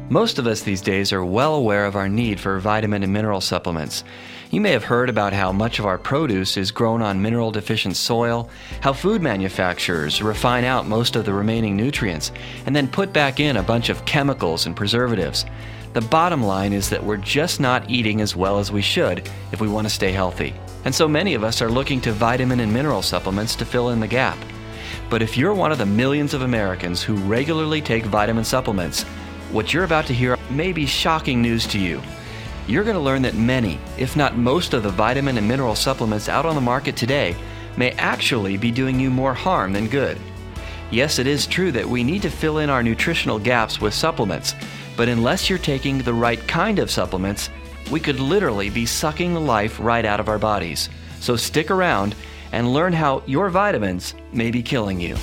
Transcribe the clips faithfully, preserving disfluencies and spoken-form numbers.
Most of us these days are well aware of our need for vitamin and mineral supplements. You may have heard about how much of our produce is grown on mineral-deficient soil, how food manufacturers refine out most of the remaining nutrients, and then put back in a bunch of chemicals and preservatives. The bottom line is that we're just not eating as well as we should if we want to stay healthy. And so many of us are looking to vitamin and mineral supplements to fill in the gap. But if you're one of the millions of Americans who regularly take vitamin supplements, what you're about to hear may be shocking news to you. You're going to learn that many, if not most of the vitamin and mineral supplements out on the market today may actually be doing you more harm than good. Yes, it is true that we need to fill in our nutritional gaps with supplements, but unless you're taking the right kind of supplements, we could literally be sucking the life right out of our bodies. So stick around and learn how your vitamins may be killing you.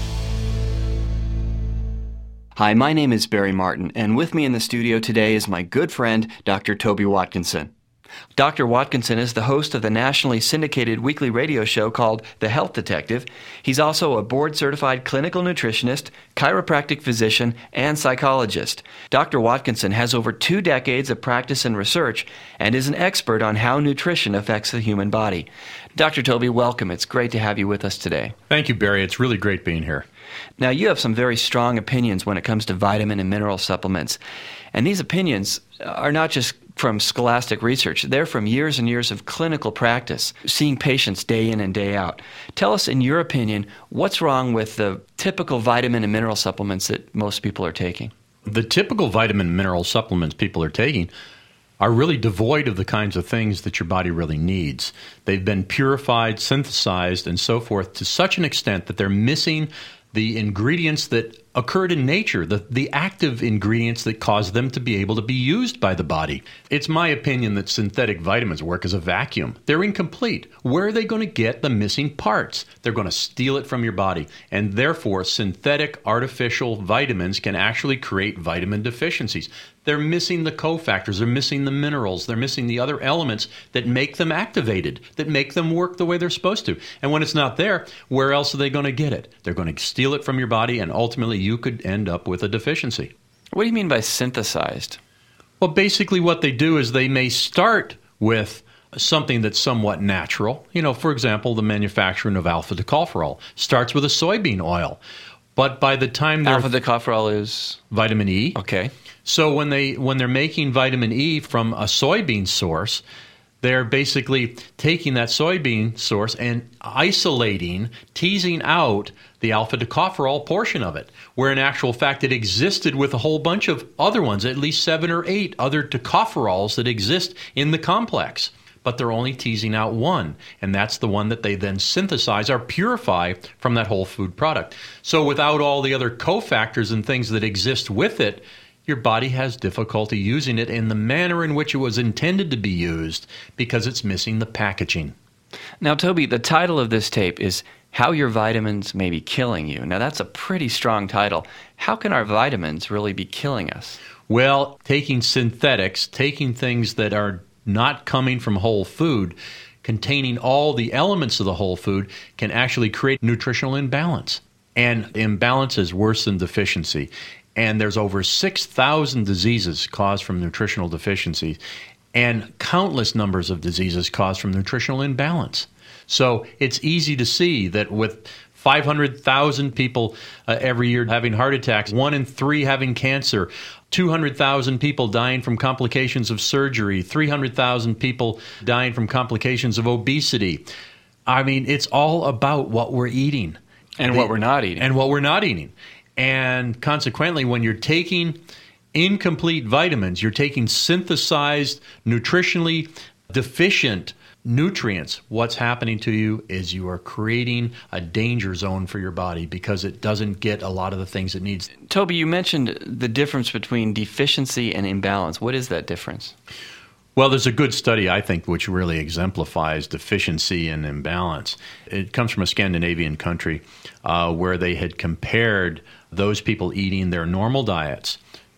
Hi, my name is Barry Martin, and with me in the studio today is my good friend, Doctor Toby Watkinson. Doctor Watkinson is the host of the nationally syndicated weekly radio show called The Health Detective. He's also a board-certified clinical nutritionist, chiropractic physician, and psychologist. Doctor Watkinson has over two decades of practice and research and is an expert on how nutrition affects the human body. Doctor Toby, welcome. It's great to have you with us today. Thank you, Barry. It's really great being here. Now, you have some very strong opinions when it comes to vitamin and mineral supplements. And these opinions are not just from scholastic research. They're from years and years of clinical practice, seeing patients day in and day out. Tell us, in your opinion, what's wrong with the typical vitamin and mineral supplements that most people are taking? The typical vitamin and mineral supplements people are taking are really devoid of the kinds of things that your body really needs. They've been purified, synthesized, and so forth to such an extent that they're missing the ingredients that occurred in nature, the, the active ingredients that cause them to be able to be used by the body. It's my opinion that synthetic vitamins work as a vacuum. They're incomplete. Where are they going to get the missing parts? They're going to steal it from your body. And therefore, synthetic artificial vitamins can actually create vitamin deficiencies. They're missing the cofactors, they're missing the minerals, they're missing the other elements that make them activated, that make them work the way they're supposed to. And when it's not there, where else are they going to get it? They're going to steal it from your body, and ultimately you could end up with a deficiency. What do you mean by synthesized? Well, basically what they do is they may start with something that's somewhat natural. You know, for example, the manufacturing of alpha-tocopherol starts with a soybean oil. But by the time they're... Alpha-tocopherol is? Vitamin E. Okay. So when, they, when they're making vitamin E from a soybean source, they're basically taking that soybean source and isolating, teasing out the alpha-tocopherol portion of it, where in actual fact it existed with a whole bunch of other ones, at least seven or eight other tocopherols that exist in the complex. But they're only teasing out one, and that's the one that they then synthesize or purify from that whole food product. So without all the other cofactors and things that exist with it, your body has difficulty using it in the manner in which it was intended to be used because it's missing the packaging. Now, Toby, the title of this tape is How Your Vitamins May Be Killing You. Now, that's a pretty strong title. How can our vitamins really be killing us? Well, taking synthetics, taking things that are not coming from whole food, containing all the elements of the whole food, can actually create nutritional imbalance. And imbalance is worse than deficiency. And there's over six thousand diseases caused from nutritional deficiencies and countless numbers of diseases caused from nutritional imbalance. So it's easy to see that with five hundred thousand people uh, every year having heart attacks, one in three having cancer, two hundred thousand people dying from complications of surgery, three hundred thousand people dying from complications of obesity. I mean, it's all about what we're eating. And the, what we're not eating. And what we're not eating. And consequently, when you're taking incomplete vitamins, you're taking synthesized, nutritionally deficient nutrients, what's happening to you is you are creating a danger zone for your body because it doesn't get a lot of the things it needs. Toby, you mentioned the difference between deficiency and imbalance. What is that difference? Well, there's a good study, I think, which really exemplifies deficiency and imbalance. It comes from a Scandinavian country uh, where they had compared those people eating their normal diets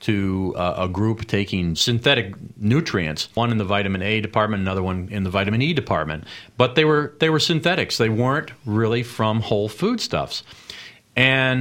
to uh, a group taking synthetic nutrients, one in the vitamin A department, another one in the vitamin E department. But they were they were synthetics. They weren't really from whole foodstuffs. And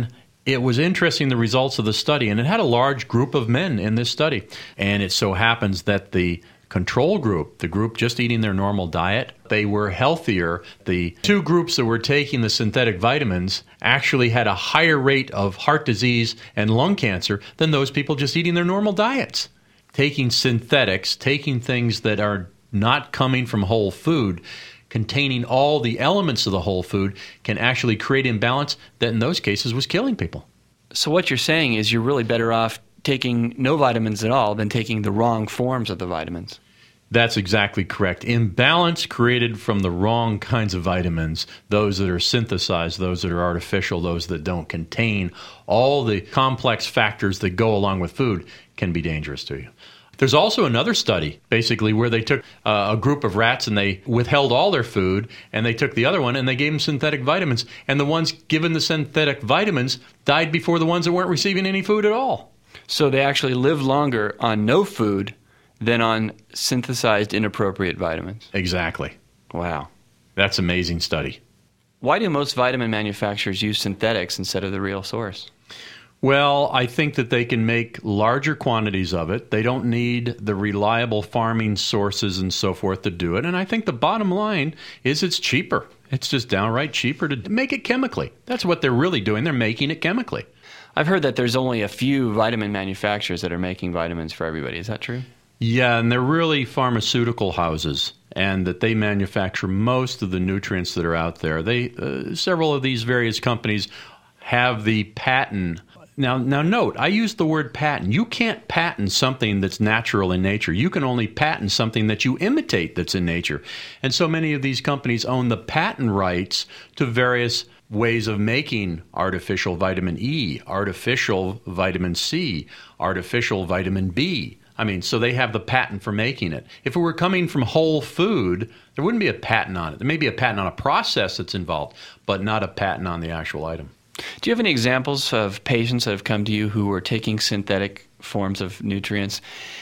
It was interesting, the results of the study, and it had a large group of men in this study. And it so happens that the control group, the group just eating their normal diet, they were healthier. The two groups that were taking the synthetic vitamins actually had a higher rate of heart disease and lung cancer than those people just eating their normal diets. Taking synthetics, taking things that are not coming from whole food, containing all the elements of the whole food, can actually create imbalance that in those cases was killing people. So what you're saying is you're really better off taking no vitamins at all than taking the wrong forms of the vitamins. That's exactly correct. Imbalance created from the wrong kinds of vitamins, those that are synthesized, those that are artificial, those that don't contain all the complex factors that go along with food, can be dangerous to you. There's also another study, basically, where they took uh, a group of rats and they withheld all their food, and they took the other one and they gave them synthetic vitamins. And the ones given the synthetic vitamins died before the ones that weren't receiving any food at all. So they actually lived longer on no food than on synthesized inappropriate vitamins. Exactly. Wow. That's an amazing study. Why do most vitamin manufacturers use synthetics instead of the real source? Well, I think that they can make larger quantities of it. They don't need the reliable farming sources and so forth to do it. And I think the bottom line is it's cheaper. It's just downright cheaper to make it chemically. That's what they're really doing. They're making it chemically. I've heard that there's only a few vitamin manufacturers that are making vitamins for everybody. Is that true? Yeah, and they're really pharmaceutical houses, and that they manufacture most of the nutrients that are out there. They uh, several of these various companies have the patent. Now, now note, I use the word patent. You can't patent something that's natural in nature. You can only patent something that you imitate that's in nature. And so many of these companies own the patent rights to various ways of making artificial vitamin E, artificial vitamin C, artificial vitamin B. I mean, so they have the patent for making it. If it were coming from whole food, there wouldn't be a patent on it. There may be a patent on a process that's involved, but not a patent on the actual item. Do you have any examples of patients that have come to you who were taking synthetic forms of nutrients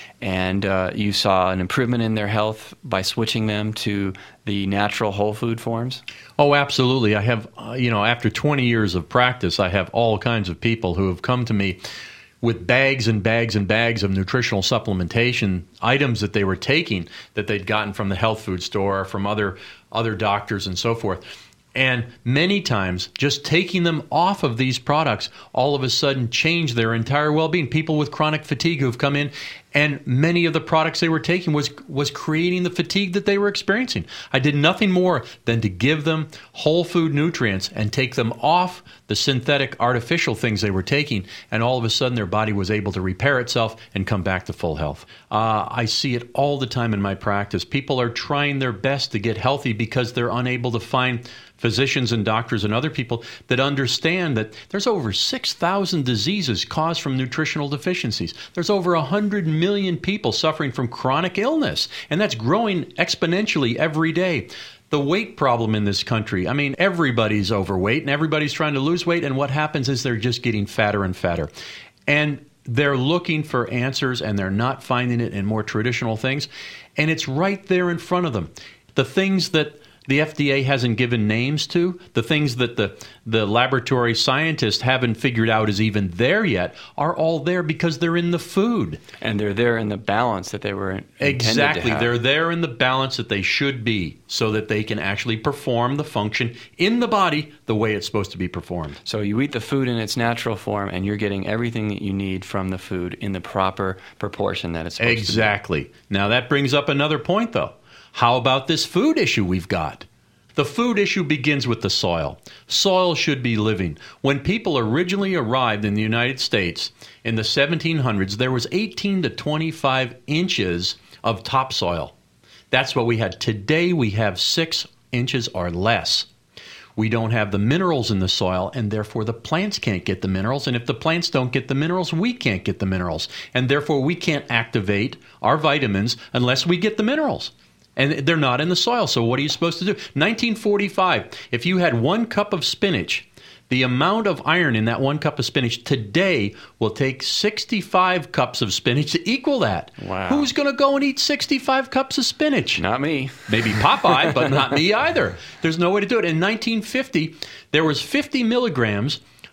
and uh, you saw an improvement in their health by switching them to the natural whole food forms? Oh, absolutely. I have, uh, you know, after twenty years of practice, I have all kinds of people who have come to me with bags and bags and bags of nutritional supplementation items that they were taking that they'd gotten from the health food store, from other other doctors and so forth. And many times, just taking them off of these products all of a sudden changed their entire well-being. People with chronic fatigue who've come in, and many of the products they were taking was was creating the fatigue that they were experiencing. I did nothing more than to give them whole food nutrients and take them off the synthetic artificial things they were taking, and all of a sudden their body was able to repair itself and come back to full health. Uh, I see it all the time in my practice. People are trying their best to get healthy because they're unable to find physicians and doctors and other people that understand that there's over six thousand diseases caused from nutritional deficiencies. There's over one hundred million people suffering from chronic illness, and that's growing exponentially every day. The weight problem in this country, I mean, everybody's overweight and everybody's trying to lose weight, and what happens is they're just getting fatter and fatter. And they're looking for answers, and they're not finding it in more traditional things, and it's right there in front of them. The things that the F D A hasn't given names to, the things that the, the laboratory scientists haven't figured out is even there yet, are all there because they're in the food. And they're there in the balance that they were intended Exactly. to have. They're there in the balance that they should be so that they can actually perform the function in the body the way it's supposed to be performed. So you eat the food in its natural form, and you're getting everything that you need from the food in the proper proportion that it's supposed Exactly. to be. Now that brings up another point, though. How about this food issue we've got? The food issue begins with the soil. Soil should be living. When people originally arrived in the United States in the seventeen hundreds, there was eighteen to twenty-five inches of topsoil. That's what we had. Today we have six inches or less. We don't have the minerals in the soil, and therefore the plants can't get the minerals. And if the plants don't get the minerals, we can't get the minerals. And therefore we can't activate our vitamins unless we get the minerals. And they're not in the soil, so what are you supposed to do? nineteen forty-five, if you had one cup of spinach, the amount of iron in that one cup of spinach today will take sixty-five cups of spinach to equal that. Wow. Who's going to go and eat sixty-five cups of spinach? Not me. Maybe Popeye, but not me either. There's no way to do it. In nineteen fifty, there was fifty milligrams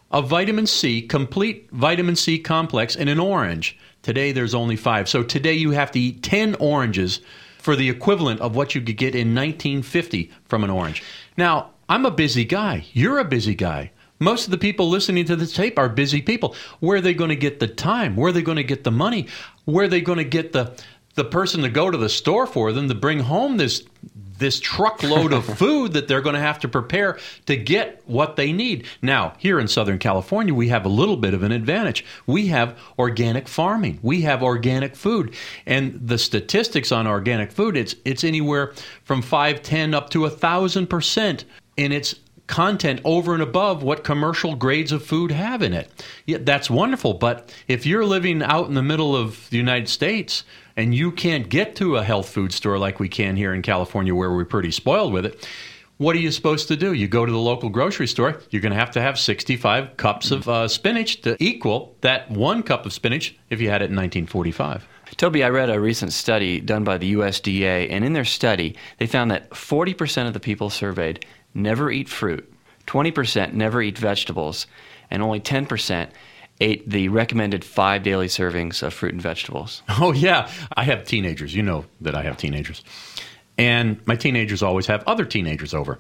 of vitamin C, complete vitamin C complex in an orange. Today there's only five. So today you have to eat ten oranges for the equivalent of what you could get in nineteen fifty from an orange. Now, I'm a busy guy. You're a busy guy. Most of the people listening to this tape are busy people. Where are they going to get the time? Where are they going to get the money? Where are they going to get the the person to go to the store for them to bring home this this truckload of food that they're going to have to prepare to get what they need? Now, here in Southern California, we have a little bit of an advantage. We have organic farming. We have organic food. And the statistics on organic food, it's it's anywhere from five, ten, up to one thousand percent in its content over and above what commercial grades of food have in it. Yeah, that's wonderful, but if you're living out in the middle of the United States and you can't get to a health food store like we can here in California where we're pretty spoiled with it, what are you supposed to do? You go to the local grocery store, you're going to have to have sixty-five cups of uh, spinach to equal that one cup of spinach if you had it in nineteen forty-five. Toby, I read a recent study done by the U S D A, and in their study, they found that forty percent of the people surveyed never eat fruit, twenty percent never eat vegetables, and only ten percent ate the recommended five daily servings of fruit and vegetables. Oh, yeah. I have teenagers. You know that I have teenagers. And my teenagers always have other teenagers over.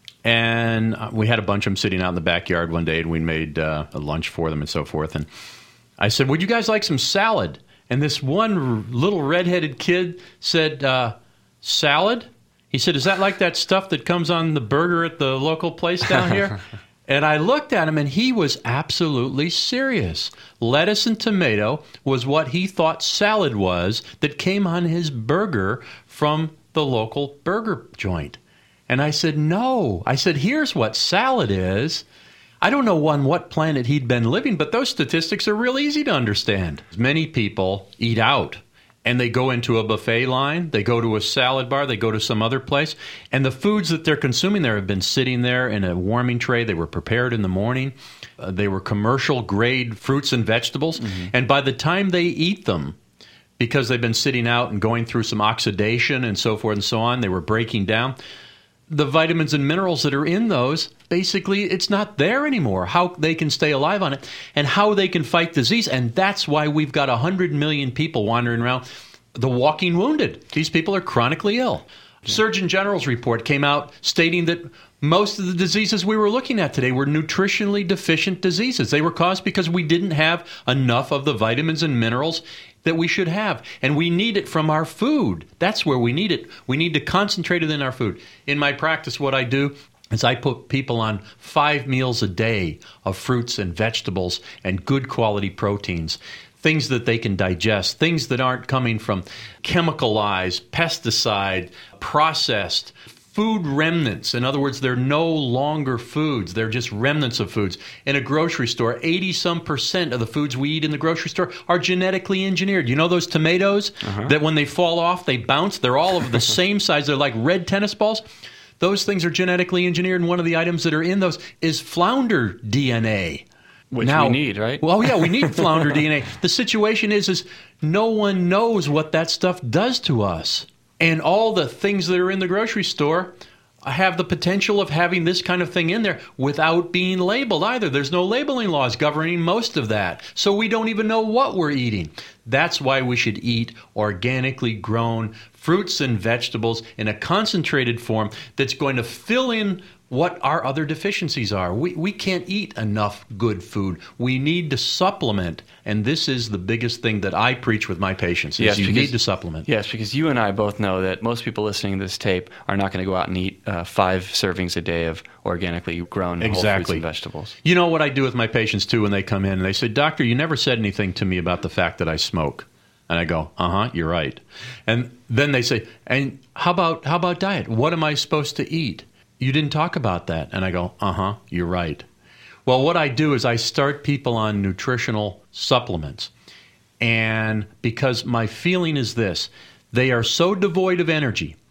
And we had a bunch of them sitting out in the backyard one day, and we made uh, a lunch for them and so forth. And I said, would you guys like some salad? And this one little redheaded kid said, uh, salad? He said, is that like that stuff that comes on the burger at the local place down here? And I looked at him, and he was absolutely serious. Lettuce and tomato was what he thought salad was that came on his burger from the local burger joint. And I said, no. I said, here's what salad is. I don't know on what planet he'd been living, but those statistics are real easy to understand. Many people eat out. And they go into a buffet line, they go to a salad bar, they go to some other place, and the foods that they're consuming there have been sitting there in a warming tray. They were prepared in the morning. Uh, they were commercial-grade fruits and vegetables. Mm-hmm. And by the time they eat them, because they've been sitting out and going through some oxidation and so forth and so on, they were breaking down, the vitamins and minerals that are in those, basically, it's not there anymore. How they can stay alive on it and how they can fight disease. And that's why we've got one hundred million people wandering around, the walking wounded. These people are chronically ill. Yeah. Surgeon General's report came out stating that most of the diseases we were looking at today were nutritionally deficient diseases. They were caused because we didn't have enough of the vitamins and minerals that we should have. And we need it from our food. That's where we need it. We need to concentrate it in our food. In my practice, what I do is I put people on five meals a day of fruits and vegetables and good quality proteins, things that they can digest, things that aren't coming from chemicalized, pesticide, processed, food remnants. In other words, they're no longer foods. They're just remnants of foods. In a grocery store, eighty-some percent of the foods we eat in the grocery store are genetically engineered. You know those tomatoes uh-huh. that when they fall off, they bounce? They're all of the same size. They're like red tennis balls. Those things are genetically engineered, and one of the items that are in those is flounder D N A. Which now, we need, right? Well, yeah, we need flounder D N A. The situation is, is no one knows what that stuff does to us. And all the things that are in the grocery store have the potential of having this kind of thing in there without being labeled either. There's no labeling laws governing most of that. So we don't even know what we're eating. That's why we should eat organically grown fruits and vegetables in a concentrated form that's going to fill in what our other deficiencies are. We we can't eat enough good food. We need to supplement, and this is the biggest thing that I preach with my patients, is yes, you because, need to supplement. Yes, because you and I both know that most people listening to this tape are not going to go out and eat uh, five servings a day of organically grown exactly. whole fruits and vegetables. You know what I do with my patients, too, when they come in, and they say, Doctor, you never said anything to me about the fact that I smoke. And I go, uh-huh, you're right. And then they say, and how about how about diet? What am I supposed to eat? You didn't talk about that. And I go, uh-huh, you're right. Well, what I do is I start people on nutritional supplements. And because my feeling is this, they are so devoid of energy,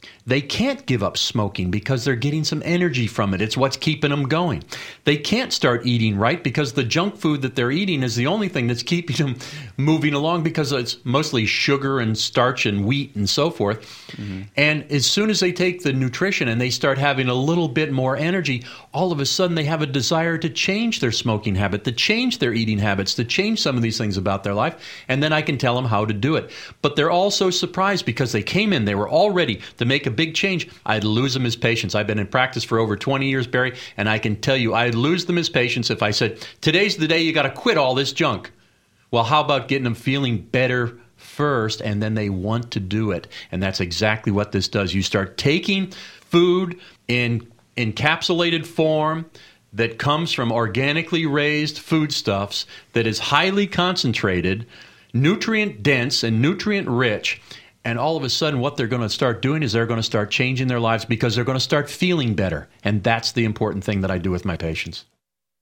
They can't give up smoking because they're getting some energy from it. It's what's keeping them going. They can't start eating right because the junk food that they're eating is the only thing that's keeping them moving along, because it's mostly sugar and starch and wheat and so forth. Mm-hmm. And as soon as they take the nutrition and they start having a little bit more energy, all of a sudden they have a desire to change their smoking habit, to change their eating habits, to change some of these things about their life. And then I can tell them how to do it. But they're all so surprised because they came in, they were all ready to make a big change. I'd lose them as patients. I've been in practice for over twenty years, Barry, and I can tell you I'd lose them as patients if I said, today's the day you got to quit all this junk. Well, how about getting them feeling better first, and then they want to do it? And that's exactly what this does. You start taking food in encapsulated form that comes from organically raised foodstuffs that is highly concentrated, nutrient dense, and nutrient rich. And all of a sudden, what they're going to start doing is they're going to start changing their lives because they're going to start feeling better. And that's the important thing that I do with my patients.